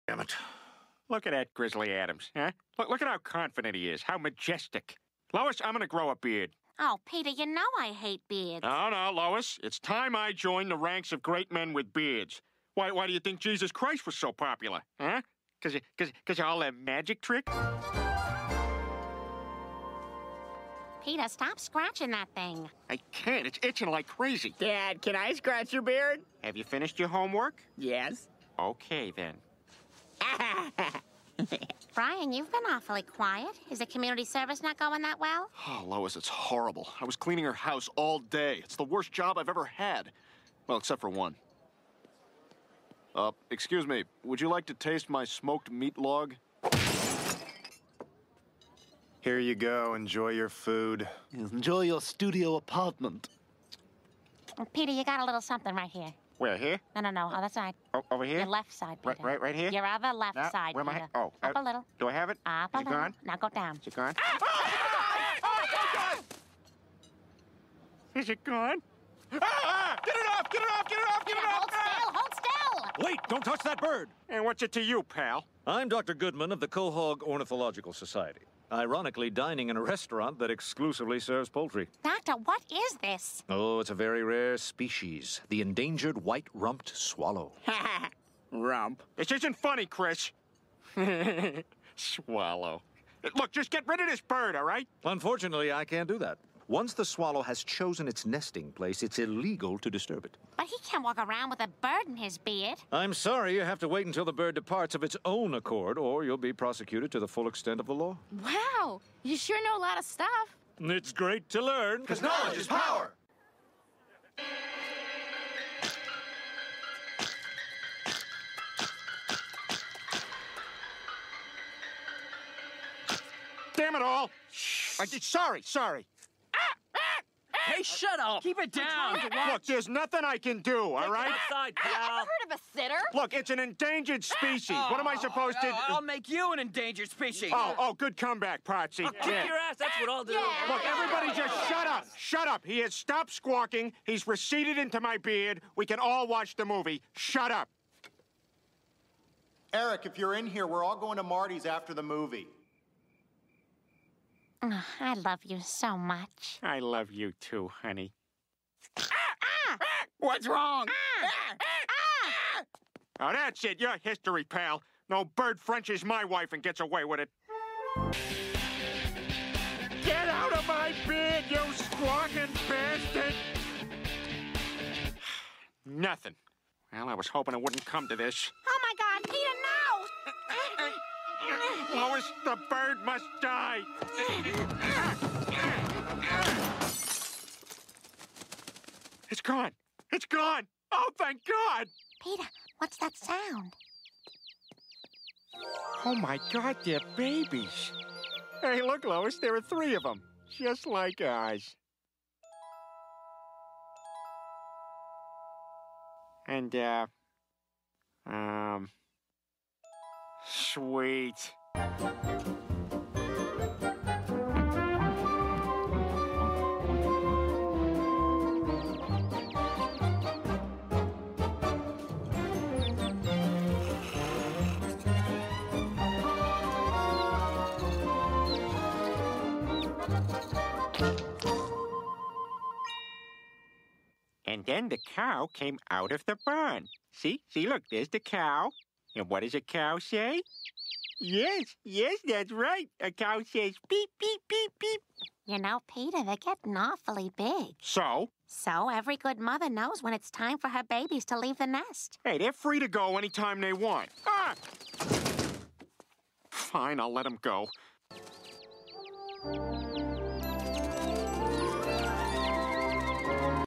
Damn it. Look at that Grizzly Adams, huh? Look at how confident he is, how majestic. Lois, I'm gonna grow a beard. Oh, Peter, you know I hate beards. No, Lois. It's time I joined the ranks of great men with beards. Why do you think Jesus Christ was so popular, huh? Cause all that magic trick? Peter, stop scratching that thing. I can't. It's itching like crazy. Dad, can I scratch your beard? Have you finished your homework? Yes. Okay, then. Brian, you've been awfully quiet. Is the community service not going that well? Oh, Lois, it's horrible. I was cleaning her house all day. It's the worst job I've ever had. Well, except for one. Excuse me. Would you like to taste my smoked meat log? Here you go. Enjoy your food. Enjoy your studio apartment. Peter, you got a little something right here. Where, here? No, other side. Oh, over here? Your left side, Peter. Right here? Your other left No, side, where am Peter. I? Oh. Up a little. Do I have it? Up Is a it little. gone? Now go down. Is it gone? Is it gone? Get it off! Get it off! Get it off! Get it off! Hold still! Wait, don't touch that bird. And what's it to you, pal? I'm Dr. Goodman of the Quahog Ornithological Society. Ironically, dining in a restaurant that exclusively serves poultry. Doctor, what is this? Oh, it's a very rare species, the endangered white-rumped swallow. Rump. This isn't funny, Chris. Swallow. Look, just get rid of this bird, all right? Unfortunately, I can't do that. Once the swallow has chosen its nesting place, it's illegal to disturb it. But he can't walk around with a bird in his beard. I'm sorry, you have to wait until the bird departs of its own accord, or you'll be prosecuted to the full extent of the law. Wow, you sure know a lot of stuff. It's great to learn. Because knowledge is power! Damn it all! Sorry. Hey, shut up. Keep it down. Look, there's nothing I can do, all right? Outside, Ever heard of a sitter? Look, it's an endangered species. What am I supposed to... I'll make you an endangered species. Oh, good comeback, Potsy. Yeah. ass, that's what I'll do. Look, everybody just shut up. Shut up. He has stopped squawking. He's receded into my beard. We can all watch the movie. Shut up. Eric, if you're in here, we're all going to Marty's after the movie. Oh, I love you so much. I love you too, honey. What's wrong? Oh, that's it. You're history, pal. No bird Frenches my wife and gets away with it. Get out of my beard, you squawking bastard! Nothing. Well, I was hoping it wouldn't come to this. Oh, my God, Peter, no! Lois, the bird must die. It's gone. It's gone. Oh, thank God. Peter, what's that sound? Oh, my God, they're babies. Hey, look, Lois, there are 3 of them, just like ours. And, sweet. And then the cow came out of the barn. See, look, there's the cow. And what does a cow say? Yes, that's right. A cow says beep, beep, beep, beep. You know, Peter, they're getting awfully big. So? So every good mother knows when it's time for her babies to leave the nest. Hey, they're free to go anytime they want. Ah! Fine, I'll let them go.